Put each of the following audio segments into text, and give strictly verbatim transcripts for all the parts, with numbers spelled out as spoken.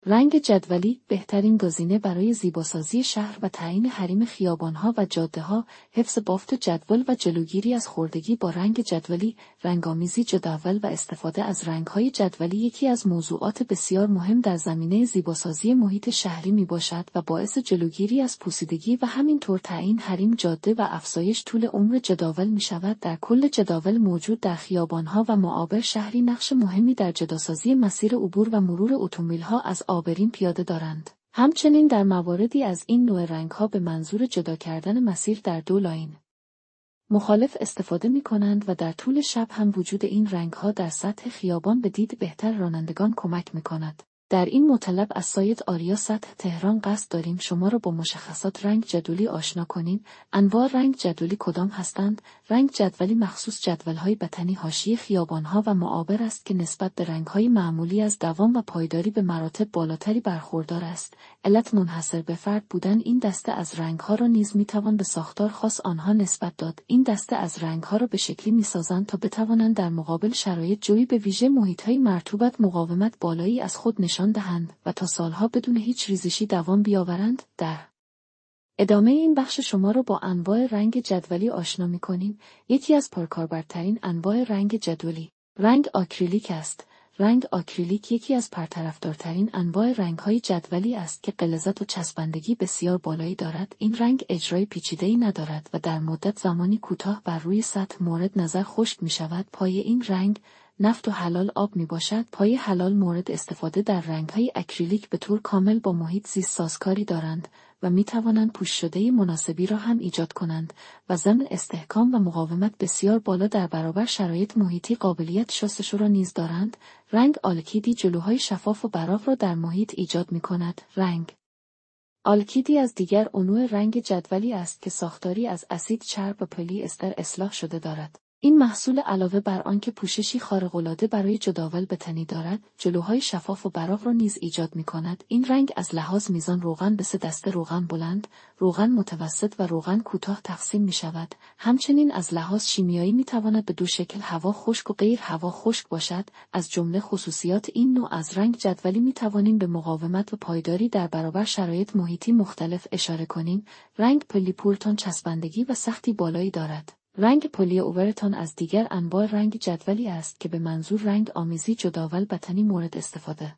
رنگ جدولی بهترین گزینه برای زیباسازی شهر و تعیین حریم خیابان‌ها و جاده‌ها، حفظ بافت جدول و جلوگیری از خوردگی با رنگ جدولی. رنگامیزی جدول و استفاده از رنگ‌های جدولی یکی از موضوعات بسیار مهم در زمینه زیباسازی محیط شهری میباشد و باعث جلوگیری از پوسیدگی و همینطور تعیین حریم جاده و افزایش طول عمر جداول می‌شود. در کل جداول موجود در خیابان‌ها و معابر شهری نقش مهمی در جداسازی مسیر عبور و مرور اتومبیل‌ها از آبرین پیاده دارند. همچنین در مواردی از این نوع رنگ‌ها به منظور جدا کردن مسیر در دو لاین مخالف استفاده می‌کنند و در طول شب هم وجود این رنگ‌ها در سطح خیابان به دید بهتر رانندگان کمک می‌کند. در این مطلب از سایت آریا سطح تهران قصد داریم شما را با مشخصات رنگ جدولی آشنا کنیم. انواع رنگ جدولی کدام هستند؟ رنگ جدولی مخصوص جدول‌های بطنی حاشیه خیابان‌ها و معابر است که نسبت به رنگ‌های معمولی از دوام و پایداری به مراتب بالاتری برخوردار است. علت منحصر به فرد بودن این دسته از رنگ‌ها را نیز می‌توان به ساختار خاص آنها نسبت داد. این دسته از رنگ‌ها را به شکلی می‌سازند تا بتوانند در مقابل شرایط جویی به ویژه محیط‌های مرطوبت مقاومت بالایی از خود نشان دهند و تا سالها بدون هیچ ریزشی دوام بیاورند. در ادامه این بخش شما را با انواع رنگ جدولی آشنا می‌کنیم. یکی از پرکاربردترین انواع رنگ جدولی رنگ آکریلیک است. رنگ آکریلیک یکی از پرطرفدارترین انواع رنگ‌های جدولی است که غلظت و چسبندگی بسیار بالایی دارد. این رنگ اجرای پیچیده‌ای ندارد و در مدت زمانی کوتاه بر روی سطح مورد نظر خشک می‌شود. پای این رنگ نفت و حلال آب می باشد. پای حلال مورد استفاده در رنگ‌های اکریلیک به طور کامل با محیط زیست سازکاری دارند و می توانند پوش شده مناسبی را هم ایجاد کنند و ضمن استحکام و مقاومت بسیار بالا در برابر شرایط محیطی قابلیت شستشو را نیز دارند. رنگ آلکیدی جلوهای شفاف و براق را در محیط ایجاد می کند. رنگ آلکیدی از دیگر انواع رنگ جدولی است که ساختاری از اسید چرب و پلی استر اصلاح شده دارد. این محصول علاوه بر آنکه پوششی خارق‌العاده برای جداول بطنی دارد، جلوهای شفاف و براق را نیز ایجاد می‌کند. این رنگ از لحاظ میزان روغن به سه دسته روغن بلند، روغن متوسط و روغن کوتاه تقسیم می‌شود. همچنین از لحاظ شیمیایی می‌تواند به دو شکل هوا خشک و غیر هوا خشک باشد. از جمله خصوصیات این نوع از رنگ جدولی می‌توانیم به مقاومت و پایداری در برابر شرایط محیطی مختلف اشاره کنیم. رنگ پلیپورتون چسبندگی و سختی بالایی دارد. رنگ پلی اوورتون از دیگر انواع رنگ جدولی است که به منظور رنگ آمیزی جداول بطنی مورد استفاده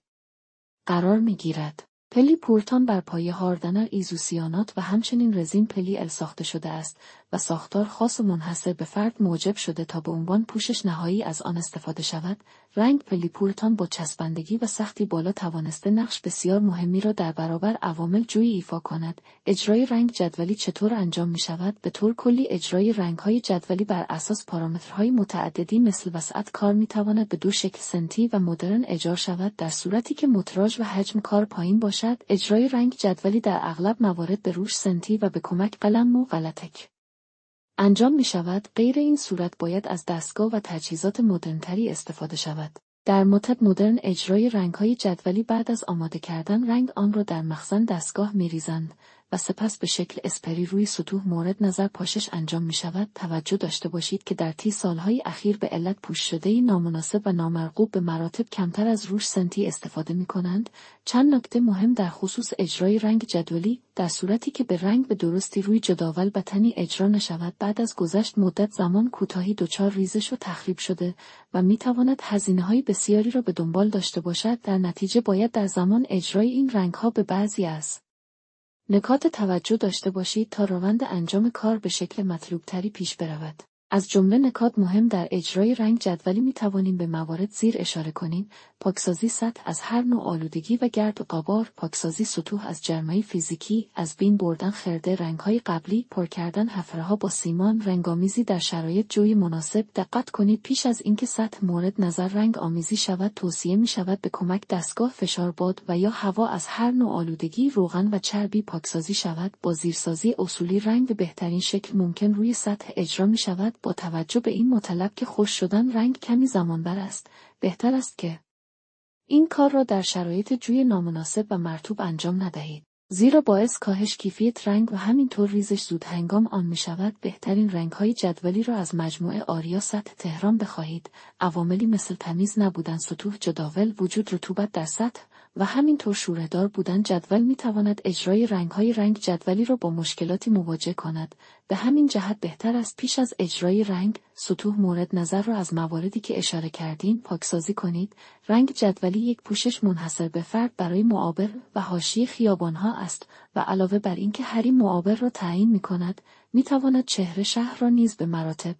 قرار می‌گیرد. پلی پورتون بر پایه هاردنر ایزوسیانات و همچنین رزین پلی ال ساخته شده است و ساختار خاص و منحصر به فرد موجب شده تا به عنوان پوشش نهایی از آن استفاده شود. رنگ پلی پورتون با چسبندگی و سختی بالا توانسته نقش بسیار مهمی را در برابر عوامل جویی ایفا کند. اجرای رنگ جدولی چطور انجام می شود؟ به طور کلی اجرای رنگ‌های جدولی بر اساس پارامترهای متعددی مثل وسعت کار می تواند به دو شکل سنتی و مدرن اجرا شود. در صورتی که متراژ و حجم کار پایین باشد، اجرای رنگ جدولی در اغلب موارد به روش سنتی و به کمک قلم و غلطک انجام می شود. غیر این صورت باید از دستگاه و تجهیزات مدرن‌تری استفاده شود. در مدت مدرن اجرای رنگ‌های جدولی بعد از آماده کردن رنگ آن را در مخزن دستگاه می‌ریزند و سپس به شکل اسپری روی سطوح مورد نظر پاشش انجام می شود. توجه داشته باشید که در طی سالهای اخیر به علت پوش شده نامناسب و نامرغوب به مراتب کمتر از روش سنتی استفاده می کنند. چند نکته مهم در خصوص اجرای رنگ جدولی: در صورتی که به رنگ به درستی روی جداول بطنی اجرا نشود، بعد از گذشت مدت زمان کوتاهی دچار ریزش و تخریب شده و می تواند هزینه‌های بسیاری را به دنبال داشته باشد. در نتیجه باید در زمان اجرای این رنگ‌ها به بعضی از نکات توجه داشته باشید تا روند انجام کار به شکل مطلوب‌تری پیش برود. از جمله نکات مهم در اجرای رنگ جدولی می توانیم به موارد زیر اشاره کنیم: پاکسازی سطح از هر نوع آلودگی و گرد و غبار، پاکسازی سطوح از جرمای فیزیکی، از بین بردن خرده رنگ‌های قبلی، پر کردن حفره‌ها با سیمان، رنگامیزی در شرایط جوی مناسب. دقت کنید پیش از اینکه سطح مورد نظر رنگ آمیزی شود، توصیه می شود به کمک دستگاه فشار باد و یا هوا از هر نوع آلودگی، روغن و چربی پاکسازی شود. با زیرسازی اصولی رنگ به بهترین شکل ممکن روی سطح اجرا می شود. با توجه به این مطلب که خشک شدن رنگ کمی زمانبر است، بهتر است که این کار را در شرایط جوی نامناسب و مرطوب انجام ندهید، زیرا باعث کاهش کیفیت رنگ و همینطور ریزش زود هنگام آن می شود. بهترین رنگ‌های جدولی را از مجموعه آریا سطح تهران بخواهید. عواملی مثل تمیز نبودن سطوح جداول، وجود رطوبت در سطح، و همینطور شوره‌دار بودن جدول میتواند اجرای رنگ‌های رنگ جدولی را با مشکلاتی مواجه کند. به همین جهت بهتر است پیش از اجرای رنگ سطوح مورد نظر را از مواردی که اشاره کردیم پاکسازی کنید. رنگ جدولی یک پوشش منحصر به فرد برای معابر و حاشیه خیابان‌ها است و علاوه بر اینکه حریم معابر را تعیین می‌کند، می‌تواند چهره شهر را نیز به مراتب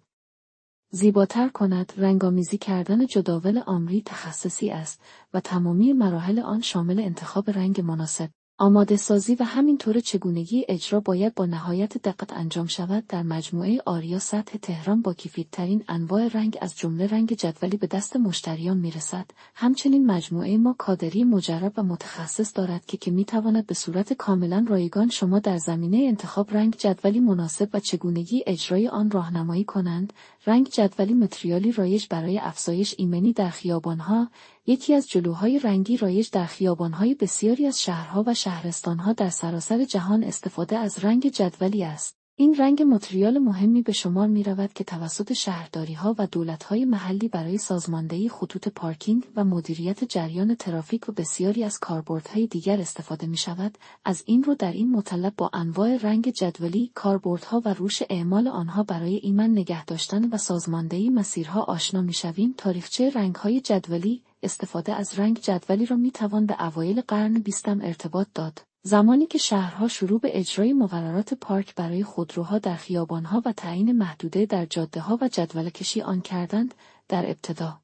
زیباتر کند. رنگامیزی کردن جداول آمری تخصصی است و تمامی مراحل آن شامل انتخاب رنگ مناسب، آماده سازی و همینطور چگونگی اجرا باید با نهایت دقت انجام شود. در مجموعه آریا سطح تهران با کیفیت‌ترین انواع رنگ از جمله رنگ جدولی به دست مشتریان میرسد. همچنین مجموعه ما کادری مجرب و متخصص دارد که که میتواند به صورت کاملا رایگان شما در زمینه انتخاب رنگ جدولی مناسب و چگونگی اجرای آن راهنمایی کنند. رنگ جدولی متریالی رایج برای افزایش ایمنی در خیابان‌ها، یکی از جلوهای رنگی رایج در خیابان‌های بسیاری از شهرها و شهرستان‌ها در سراسر جهان استفاده از رنگ جدولی است. این رنگ متریال مهمی به شمار می‌رود که توسط شهرداری‌ها و دولت‌های محلی برای سازماندهی خطوط پارکینگ و مدیریت جریان ترافیک و بسیاری از کاربردهای دیگر استفاده می‌شود. از این رو در این مطلب با انواع رنگ جدولی، کاربردها و روش اعمال آنها برای ایمن نگه داشتن و سازماندهی مسیرها آشنا می‌شویم. تاریخچه رنگ‌های جدولی. استفاده از رنگ جدولی را می‌توان به اوایل قرن بیستم ارتباط داد، زمانی که شهرها شروع به اجرای مقررات پارک برای خودروها در خیابان‌ها و تعیین محدوده در جاده‌ها و جدوله‌کشی آن کردند. در ابتدا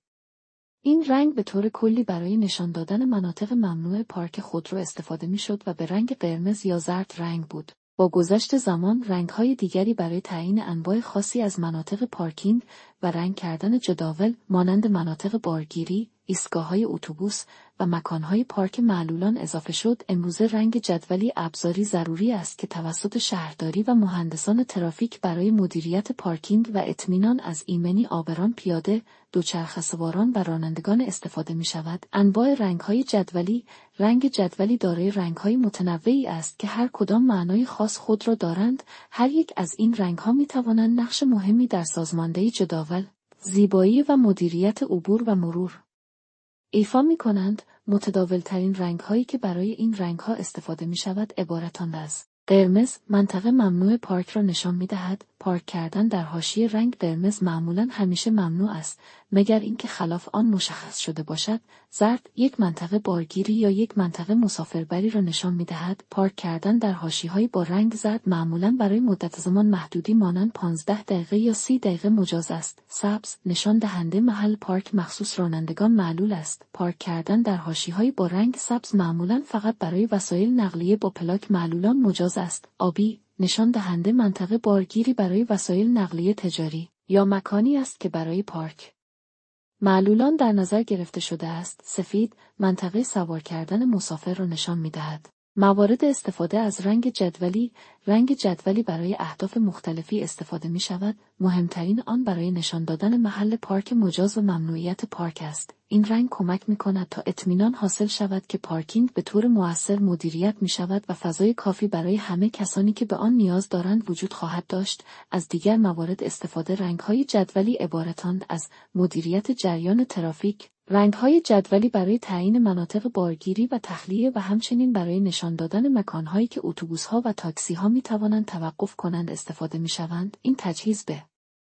این رنگ به طور کلی برای نشان دادن مناطق ممنوع پارک خودرو استفاده می‌شد و به رنگ قرمز یا زرد رنگ بود. با گذشت زمان رنگ‌های دیگری برای تعیین انواع خاصی از مناطق پارکینگ و رنگ کردن جداول مانند مناطق بارگیری، ایستگاه‌های اتوبوس و مکان‌های پارک معلولان اضافه شد. امروزه رنگ جدولی ابزاری ضروری است که توسط شهرداری و مهندسان ترافیک برای مدیریت پارکینگ و اطمینان از ایمنی عابران، پیاده، دوچرخه‌سواران و رانندگان استفاده می‌شود. انواع رنگ‌های جدولی. رنگ جدولی دارای رنگ‌های متنوعی است که هر کدام معنای خاص خود را دارند. هر یک از این رنگ‌ها می‌توانند نقش مهمی در سازماندهی جداول، زیبایی و مدیریت عبور و مرور ایفا می‌کنند. متداول‌ترین رنگ‌هایی که برای این رنگ‌ها استفاده می‌شود عبارتند از قرمز. منطقه ممنوع پارک را نشان می‌دهد. پارک کردن در حاشیه رنگ قرمز معمولاً همیشه ممنوع است مگر اینکه خلاف آن مشخص شده باشد. زرد یک منطقه بارگیری یا یک منطقه مسافربری را نشان می‌دهد. پارک کردن در حاشیه‌های با رنگ زرد معمولاً برای مدت زمان محدودی مانند پانزده دقیقه یا سی دقیقه مجاز است. سبز نشان دهنده محل پارک مخصوص رانندگان معلول است. پارک کردن در حاشیه‌های با رنگ سبز معمولاً فقط برای وسایل نقلیه با پلاک معلولان مجاز است. آبی نشان دهنده منطقه بارگیری برای وسایل نقلیه تجاری یا مکانی است که برای پارک معلولان در نظر گرفته شده است. سفید منطقه سوار کردن مسافر را نشان می‌دهد. موارد استفاده از رنگ جدولی. رنگ جدولی برای اهداف مختلفی استفاده می‌شود. مهمترین آن برای نشان دادن محل پارک مجاز و ممنوعیت پارک است. این رنگ کمک می‌کند تا اطمینان حاصل شود که پارکینگ به طور مؤثر مدیریت می‌شود و فضای کافی برای همه کسانی که به آن نیاز دارند وجود خواهد داشت. از دیگر موارد استفاده رنگ‌های جدولی عبارتند از مدیریت جریان ترافیک. رنگ‌های جدولی برای تعیین مناطق بارگیری و تخلیه و همچنین برای نشان دادن مکان‌هایی که اتوبوس‌ها و تاکسی‌ها می‌توانند توقف کنند استفاده می‌شوند. این تجهیز به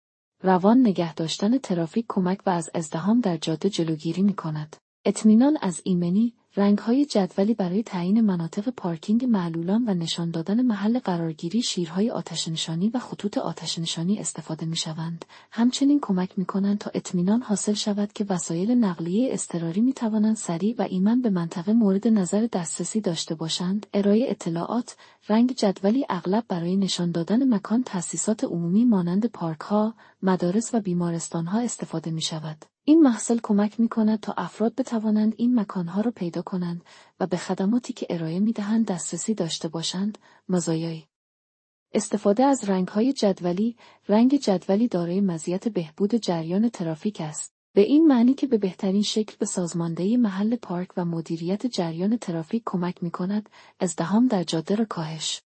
روان نگه داشتن ترافیک کمک و از ازدحام در جاده جلوگیری می‌کند. اطمینان از ایمنی. رنگ‌های جدولی برای تعیین مناطق پارکینگ معلولان و نشان دادن محل قرارگیری شیرهای آتش‌نشانی و خطوط آتش‌نشانی استفاده می‌شوند. همچنین کمک می‌کنند تا اطمینان حاصل شود که وسایل نقلیه اضطراری می‌توانند سریع و ایمن به منطقه مورد نظر دسترسی داشته باشند. ارائه اطلاعات. رنگ جدولی اغلب برای نشان دادن مکان تأسیسات عمومی مانند پارک‌ها، مدارس و بیمارستان‌ها استفاده می‌شود. این محصول کمک می‌کند تا افراد بتوانند این مکان‌ها را پیدا کنند و به خدماتی که ارائه می‌دهند دسترسی داشته باشند. مزایای استفاده از رنگ‌های جدولی. رنگ جدولی دارای مزیت بهبود جریان ترافیک است. به این معنی که به بهترین شکل به سازماندهی محل پارک و مدیریت جریان ترافیک کمک می‌کند. ازدحام در جاده را کاهش